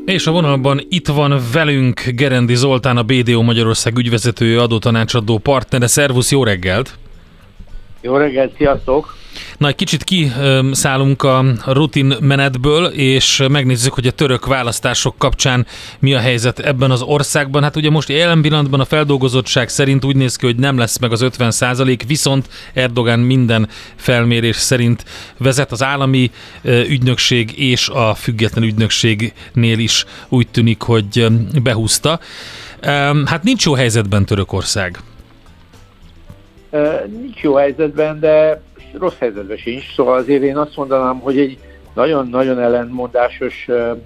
És a vonalban itt van velünk Gerendi Zoltán, a BDO Magyarország ügyvezetője, adótanácsadó partnere. Szervusz, jó reggelt! Jó reggelt, sziasztok! Na, egy kicsit kiszállunk a rutin menetből, és megnézzük, hogy a török választások kapcsán mi a helyzet ebben az országban. Hát ugye most jelen pillanatban a feldolgozottság szerint úgy néz ki, hogy nem lesz meg az 50%, viszont Erdogan minden felmérés szerint vezet. Az állami ügynökség és a független ügynökségnél is úgy tűnik, hogy behúzta. Hát nincs jó helyzetben Törökország. Nincs jó helyzetben, de rossz helyzetben sincs. Szóval azért én azt mondanám, hogy egy nagyon-nagyon ellentmondásos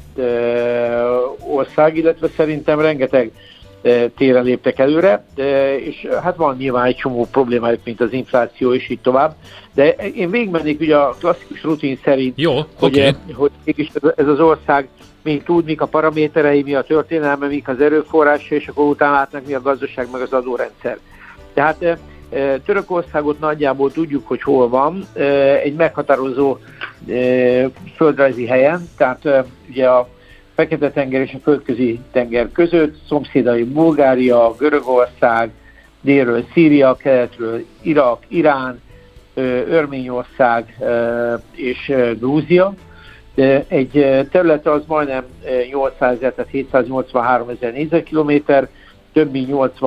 ország, illetve szerintem rengeteg téren léptek előre, és hát van nyilván egy csomó problémájuk, mint az infláció és így tovább, de én végigmennék ugye a klasszikus rutin szerint, jó, hogy mégis ez az ország még tud, mik a paraméterei, mi a történelme, mik az erőforrása, és akkor utána látnak, mi a gazdaság, meg az adórendszer. Tehát Törökországot nagyjából tudjuk, hogy hol van, egy meghatározó földrajzi helyen, tehát ugye a Fekete-tenger és a Földközi-tenger között, szomszédai Bulgária, Görögország, délről Szíria, keletről Irak, Irán, Örményország és Grúzia. Egy terület az majdnem 800 000, tehát 783 000 négyzetkilométer, több mint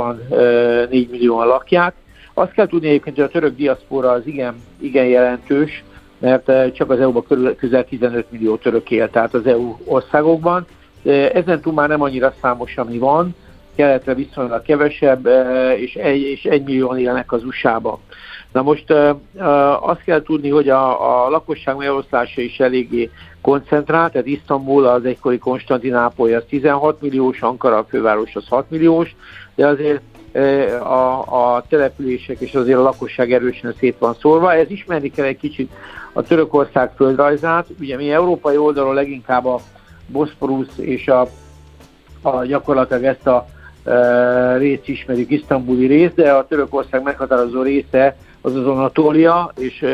84 millióan lakják. Azt kell tudni egyébként, hogy a török diaszpora az igen jelentős, mert csak az EU-ban közel 15 millió török él, tehát az EU országokban. Ezen túl már nem annyira számos, ami van, keletre viszonylag kevesebb, és 1 millióan élnek az USA-ban. Na most azt kell tudni, hogy a lakosság megoszlása is eléggé koncentrált, tehát Isztambul, az egykori Konstantinápoly, az 16 milliós, Ankara, a főváros, az 6 milliós, de azért a települések és azért a lakosság erősen szét van szórva. Ez ismerni kell egy kicsit a Törökország földrajzát. Ugye mi európai oldalon leginkább a Boszporusz és gyakorlatilag ezt a részt ismerjük, isztambuli rész, de a Törökország meghatározó része az Anatólia,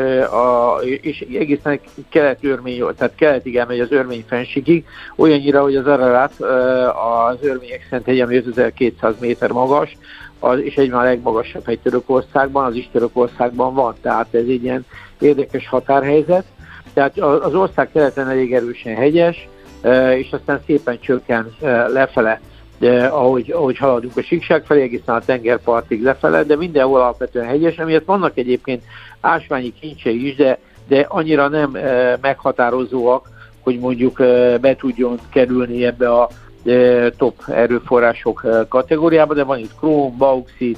és egészen kelet-örmény, tehát keletig elmegy az örmény fennsíkig, olyannyira, hogy az Ararat, az örmények szent hegy, ami 5200 méter magas, és egyben a legmagasabb hegy Törökországban, az is Törökországban van, tehát ez egy ilyen érdekes határhelyzet. Tehát az ország keleten elég erősen hegyes, és aztán szépen csökken lefele, ahogy haladunk a síkság felé, egészen a tengerpartig lefele, de mindenhol alapvetően hegyes, amiért vannak egyébként ásványi kincsei is, de annyira nem meghatározóak, hogy mondjuk be tudjon kerülni ebbe a top erőforrások kategóriába, de van itt króm, bauxit,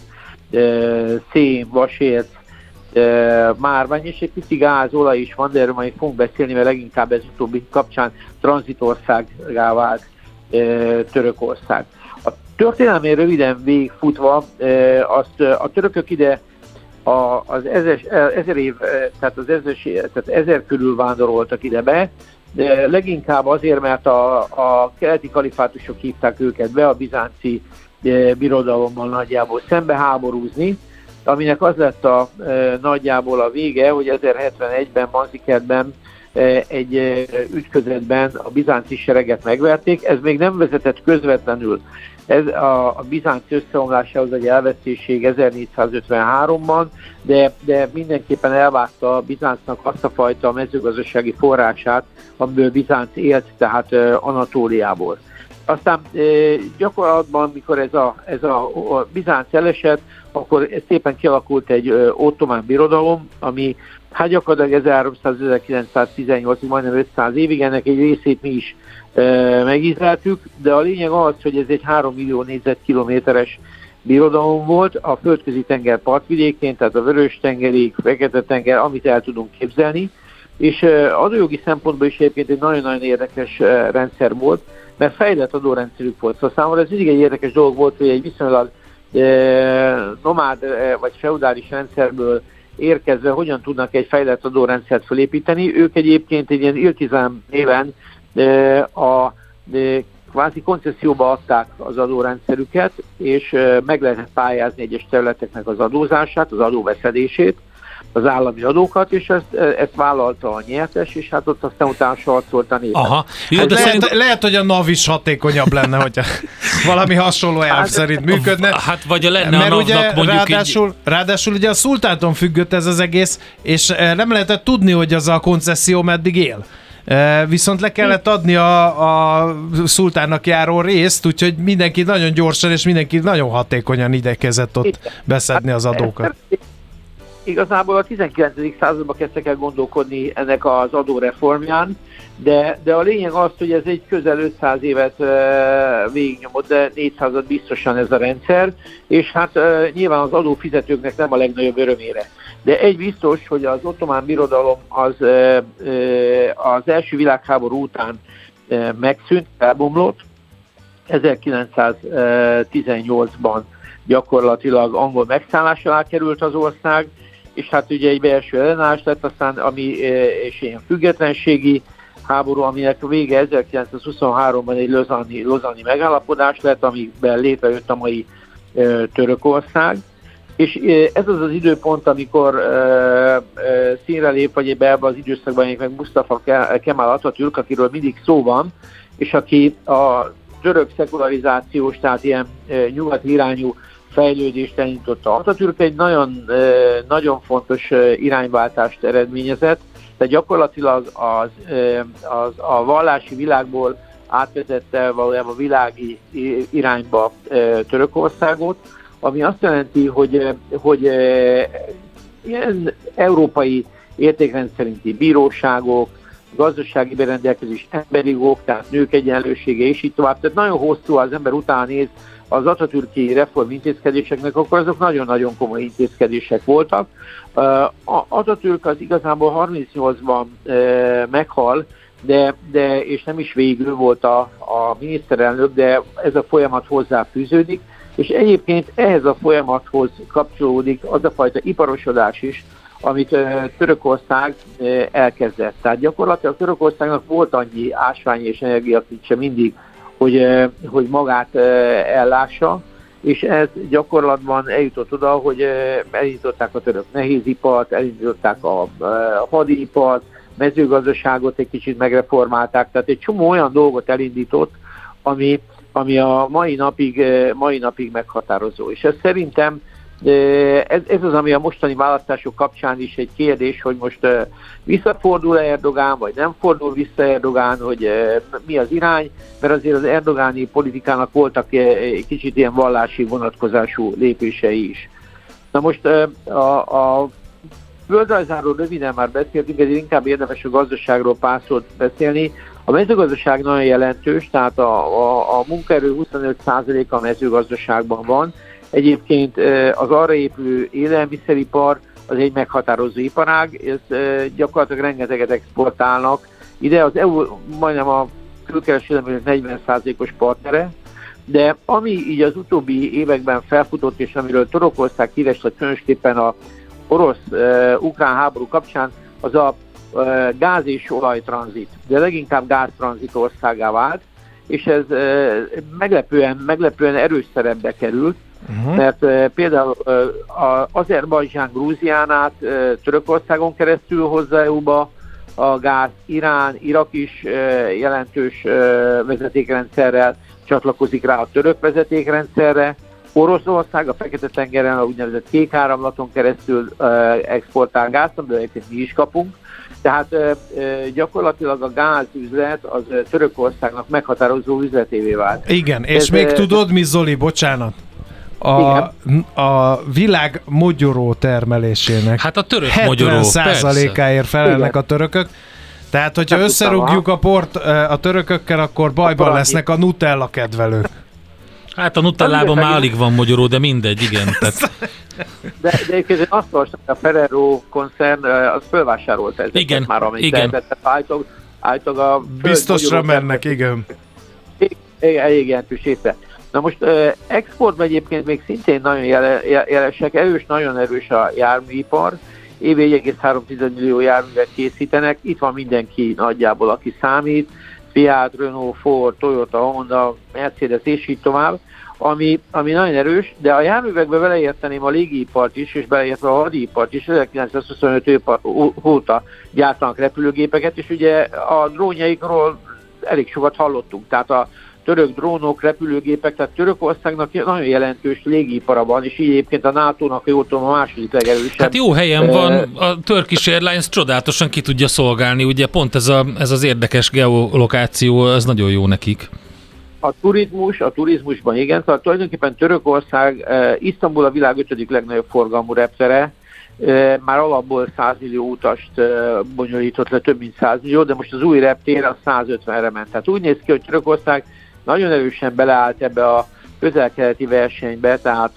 szén, vasérc, márvány, és egy pici gáz, olaj is van, de erről majd fogunk beszélni, mert leginkább ez utóbbi kapcsán tranzitországgá vált Törökország. A történelmén röviden végigfutva, a törökök ide az 1000 év, tehát az 1000 körül vándoroltak ide be, de leginkább azért, mert a keleti kalifátusok hívták őket be a bizánci birodalommal nagyjából szembeháborúzni, aminek az lett nagyjából a vége, hogy 1071-ben Manzikertben egy ütközetben a bizánci sereget megverték. Ez még nem vezetett közvetlenül ez a bizánci összeomlásához, egy elvesztéség 1453-ban, de mindenképpen elvágta a Bizáncnak azt a fajta mezőgazdasági forrását, amiből Bizánc élt, tehát Anatóliából. Aztán gyakorlatban, mikor ez a Bizánc elesett, akkor szépen kialakult egy ottomán birodalom, ami hát gyakorlatilag 1300-1918, majdnem 500 évig, ennek egy részét mi is megízleltük, de a lényeg az, hogy ez egy 3 millió négyzetkilométeres birodalom volt a Földközi tenger partvidékén, tehát a Vörös-tengerig, Fekete-tenger, amit el tudunk képzelni, és adójogi szempontból is egyébként egy nagyon-nagyon érdekes rendszer volt, mert fejlett adórendszerük volt. Szóval számomra ez mindig egy érdekes dolog volt, hogy egy viszonylag nomád vagy feudális rendszerből érkezve hogyan tudnak egy fejlett adórendszert felépíteni. Ők egyébként egy ilyen Iltizám néven kvázi koncesszióba adták az adórendszerüket, és meg lehetett pályázni egyes területeknek az adózását, az adóveszedését. az állami adókat, és ezt vállalta a nyertes, és hát ott aztán utána sarcolt a népet. Aha. Jó, Hát de lehet, hogy a NAV is hatékonyabb lenne, hogyha valami hasonló elv szerint működne. Hát vagy lenne mert a ugye NAV-nak mondjuk ráadásul ugye a szultántól függött ez az egész, és nem lehetett tudni, hogy az a koncesszió meddig él. Viszont le kellett adni a szultánnak járó részt, úgyhogy mindenki nagyon gyorsan és mindenki nagyon hatékonyan igyekezett ott beszedni az adókat. Igazából a 19. században kezdtek el gondolkodni ennek az adóreformján, de a lényeg az, hogy ez egy közel 500 évet végignyomott, de 400-at biztosan ez a rendszer, és hát nyilván az adófizetőknek nem a legnagyobb örömére. De egy biztos, hogy az ottomán birodalom az első világháború után megszűnt, elbomlott. 1918-ban gyakorlatilag angol megszállás alá került az ország, és hát ugye egy belső ellenállás lett, aztán és ilyen függetlenségi háború, aminek a vége 1923-ban egy lausanne-i megállapodás lett, amiben létrejött a mai Törökország. És ez az az időpont, amikor színre lép, vagy ebbe az időszakban meg Mustafa Kemal Atatürk, akiről mindig szó van, és aki a török szekularizációs, tehát ilyen nyugati irányú fejlődést elindította. Atatürk egy nagyon, nagyon fontos irányváltást eredményezett, tehát gyakorlatilag a vallási világból átvezette valójában a világi irányba Törökországot, ami azt jelenti, hogy ilyen európai értékrend szerinti bíróságok, gazdasági berendelkezés, emberi jogok, tehát nők egyenlősége és így tovább. Tehát nagyon hosszú, az ember utána néz az atatürki reformintézkedéseknek, akkor azok nagyon-nagyon komoly intézkedések voltak. Atatürk az igazából 38-ban meghal, és nem is végül volt a miniszterelnök, de ez a folyamat hozzáfűződik, és egyébként ehhez a folyamathoz kapcsolódik az a fajta iparosodás is, amit Törökország elkezdett. Tehát gyakorlatilag Törökországnak volt annyi ásványi és energiakincse mindig, hogy magát ellássa, és ez gyakorlatban eljutott oda, hogy elindították a török nehézipart, elindították a hadipart, mezőgazdaságot egy kicsit megreformálták, tehát egy csomó olyan dolgot elindított, ami a mai napig meghatározó. És ez szerintem ez az, ami a mostani választások kapcsán is egy kérdés, hogy most visszafordul Erdogán, vagy nem fordul vissza Erdogán, hogy mi az irány, mert azért az erdogáni politikának voltak egy kicsit ilyen vallási vonatkozású lépései is. Na most a földrajzáról röviden már beszéltünk, ezért inkább érdemes a gazdaságról pár szót beszélni. A mezőgazdaság nagyon jelentős, tehát a munkaerő 25%-a a mezőgazdaságban van. Egyébként az arra épülő élelmiszeripar az egy meghatározó iparág, ez gyakorlatilag rengeteget exportálnak. Ide az EU majdnem a külkereskedelmünk 40%-os partnere, de ami így az utóbbi években felfutott, és amiről Törökország híres lett különösképpen a orosz-ukrán háború kapcsán, az a gáz és olajtranzit, de leginkább gáztranzit országá vált, és ez meglepően erős szerepbe került, mert például Azerbajdzsán Grúzián át Törökországon keresztül hozza EU-ba a gáz, Irán, Irak is jelentős vezetékrendszerrel csatlakozik rá a török vezetékrendszerre, Oroszország a Fekete-tengeren, a úgynevezett kék áramlaton keresztül exportál gázt, amiből egyébként mi is kapunk. Tehát gyakorlatilag a gázüzlet az Törökországnak meghatározó üzletévé vált. Igen, és még tudod mi, Zoli, bocsánat? A világ mogyoró termelésének hát a török mogyoró, 70%-áért felelnek a törökök. Tehát, hogyha összerúgjuk a törökökkel, akkor bajban lesznek a Nutella kedvelők. Hát a Nutellában már alig van mogyoró, de mindegy, igen. Tehát... De egyébként azt olvastam, hogy a Ferrero koncern az fölvásárolta ezeket már, amit lehetett. Állítólag a biztosra mennek, igen. Elég jelentős része. Na most exportban egyébként még szintén nagyon jelesek, nagyon erős a járműipar. Évi 1,3 millió járművet készítenek. Itt van mindenki nagyjából, aki számít. Fiat, Renault, Ford, Toyota, Honda, Mercedes és így tovább. ami nagyon erős, de a járművekbe beleérteném a légipart is, és beleértve a hadipart is. 1925 óta gyártanak repülőgépeket, és ugye a drónjaikról elég sokat hallottunk. Tehát a török drónok, repülőgépek, tehát Törökországnak nagyon jelentős légipara van, és így egyébként a NATO-nak, jól tudom, a második legerősebb. Hát jó helyen van, a Turkish Airlines csodálatosan ki tudja szolgálni, ugye pont ez az érdekes geolokáció, ez nagyon jó nekik. A turizmusban igen, tehát tulajdonképpen Törökország, Isztambul a világ 5. legnagyobb forgalmú reptere, már alapból 100 millió utast bonyolított le, több mint 100 millió, de most az új reptér az 150-re ment. Tehát úgy néz ki, hogy Törökország nagyon erősen beleállt ebbe a közel-keleti versenybe, tehát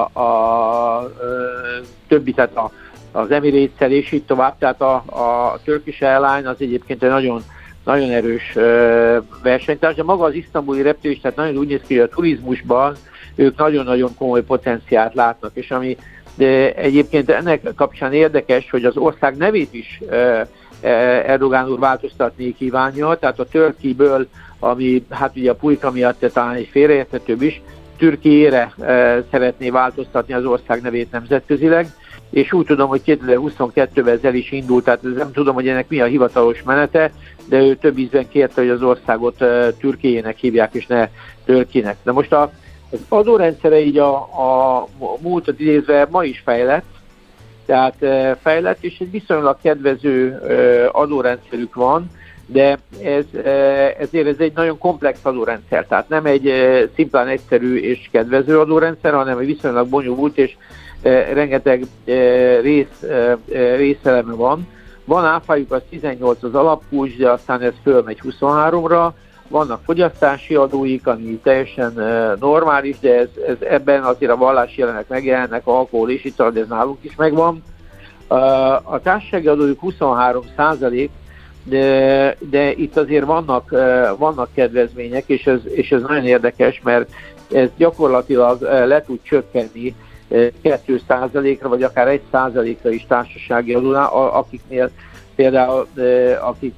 a többi, tehát az Emirates-szel és így tovább, tehát a Turkish Airlines az egyébként egy nagyon, nagyon erős versenytárs, de maga az isztambuli reptér is, tehát nagyon úgy néz ki, hogy a turizmusban ők nagyon-nagyon komoly potenciált látnak, és ami de egyébként ennek kapcsán érdekes, hogy az ország nevét is Erdogán úr változtatni kívánja, tehát a Turkey-ből, ami hát ugye a pulyka miatt talán egy félreérthetőbb is, Türkiére szeretné változtatni az ország nevét nemzetközileg, és úgy tudom, hogy 2022-ben ezzel is indult, tehát nem tudom, hogy ennek mi a hivatalos menete, de ő több ízben kérte, hogy az országot Türkiének hívják, és ne Törkinek. De most az adórendszere így a múltat idézve ma is fejlett, tehát fejlett, és egy viszonylag kedvező adórendszerük van, de ezért ez egy nagyon komplex adórendszer, tehát nem egy szimplán egyszerű és kedvező adórendszer, hanem egy viszonylag bonyolult és rengeteg részeleme van. Van áfájuk, az 18 az alapkulcs, de aztán ez fölmegy 23-ra, vannak fogyasztási adóik, ami teljesen normális, de ez ebben azért a vallási jelenek megjelennek, alkohol és ital, de ez nálunk is megvan. A társasági adójuk 23%, de itt azért vannak kedvezmények, és ez nagyon érdekes, mert ez gyakorlatilag le tud csökkenni 2%-ra, vagy akár 1%-ra is társasági adónál, akiknél például akik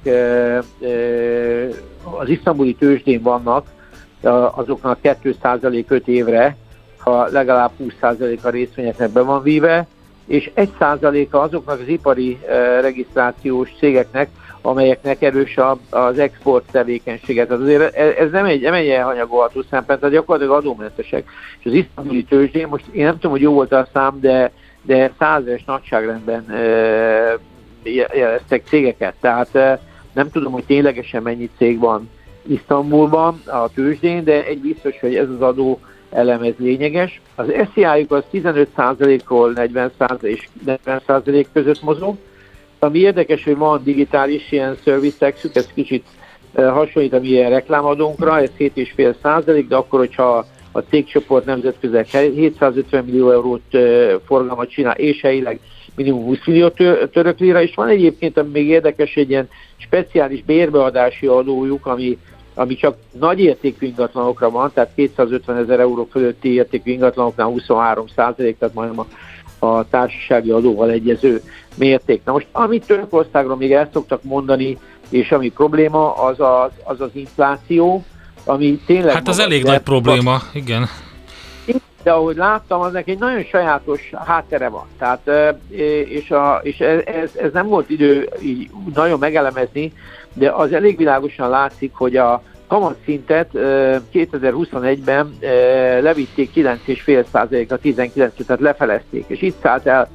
az isztambuli tőzsdén vannak, azoknak 2% 5 évre, ha legalább 20% a részvényeknek be van víve, és 1%-a azoknak az ipari regisztrációs cégeknek, amelyeknek erős az export tevékenysége. Tehát azért ez nem egy elhanyagolható szempont, tehát gyakorlatilag adómentesek. És az isztambuli tőzsdén, most én nem tudom, hogy jó volt a szám, de 100-es nagyságrendben jeleztek cégeket. Tehát nem tudom, hogy ténylegesen mennyi cég van Isztambulban a tőzsdén, de egy biztos, hogy ez az adó elem, ez lényeges. Az SZI-juk az 15%-ról 40% között mozog. Ami érdekes, hogy van digitális ilyen service taxük, ez kicsit hasonlít a mi ilyen reklámadónkra, ez 7,5%, de akkor, hogyha a cégcsoport nemzetközi 750 millió eurót forgalmat csinál, és helyileg minimum 20 millió török lira, és van egyébként, ami még érdekes, egy ilyen speciális bérbeadási adójuk, ami csak nagy értékű ingatlanokra van, tehát 250 000 euró fölötti értékű ingatlanoknál 23%, tehát majdnem a társasági adóval egyező mérték. Na most, amit Törökországról még el szoktak mondani, és ami probléma, az az infláció, ami tényleg... Hát az elég nagy probléma, igen. De ahogy láttam, aznak egy nagyon sajátos háttere van. Tehát, és ez nem volt idő így nagyon megelemezni, de az elég világosan látszik, hogy a kamatszintet 2021-ben levitték 9,5%-ra 19-re, tehát lefelezték, és itt szállt el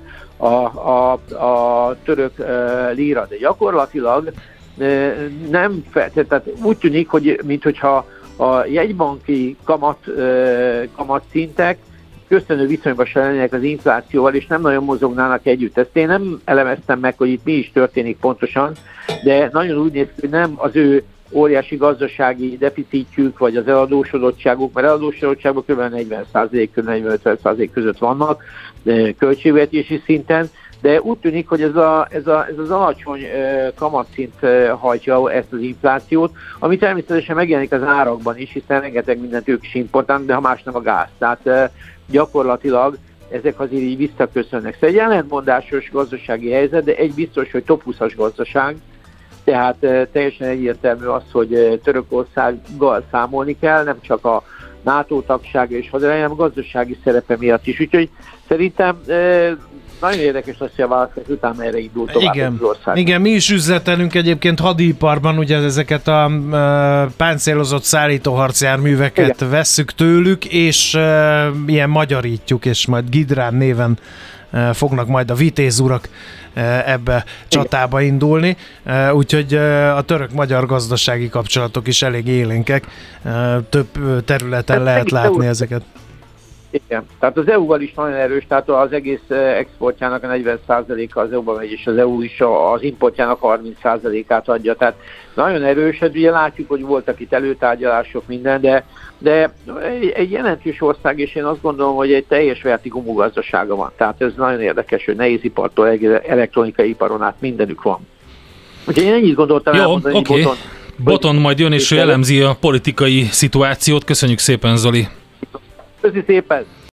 a török líra, de gyakorlatilag nem, tehát úgy tűnik, hogy minthogyha a jegybanki kamatszintek köszönő viszonyban se lennének az inflációval, és nem nagyon mozognának együtt. Ezt én nem elemeztem meg, hogy itt mi is történik pontosan, de nagyon úgy néz ki, hogy nem az ő óriási gazdasági deficitjük, vagy az eladósodottságuk, mert eladósodottságban kb. 40%-50% között vannak költségvetési szinten, de úgy tűnik, hogy ez az alacsony kamatszint hajtja ezt az inflációt, ami természetesen megjelenik az árakban is, hiszen rengeteg mindent ők is importálnak, de ha más nem a gáz. Tehát gyakorlatilag ezek azért így visszaköszönnek. Szóval egy ellentmondásos gazdasági helyzet, de egy biztos, hogy top 20-as gazdaság, tehát teljesen egyértelmű az, hogy Törökországgal számolni kell, nem csak NATO tagsága és hanem gazdasági szerepe miatt is. Úgyhogy szerintem nagyon érdekes lesz, hogy a választás után erre indul tovább az ország. Igen, mi is üzletelünk egyébként hadiiparban, ugye ezeket a páncélozott szállítóharcjárműveket vesszük tőlük, és ilyen magyarítjuk, és majd Gidrán néven fognak majd a vitéz urak ebbe csatába indulni, úgyhogy a török-magyar gazdasági kapcsolatok is elég élénkek, több területen lehet látni ezeket. Igen, tehát az EU-val is nagyon erős, tehát az egész exportjának a 40%-a az EU-ba megy, és az EU is az importjának 30%-át adja, tehát nagyon erős, hát ugye látjuk, hogy voltak itt előtárgyalások minden, de egy jelentős ország, és én azt gondolom, hogy egy teljes vertikumú gazdasága van, tehát ez nagyon érdekes, hogy nehézipartól elektronikai iparon át mindenük van. Úgyhogy én ennyit gondoltam elmondani. Jó, oké. Botond majd jön és ő elemzi a politikai szituációt. Köszönjük szépen, Zoli! Köszi szépen!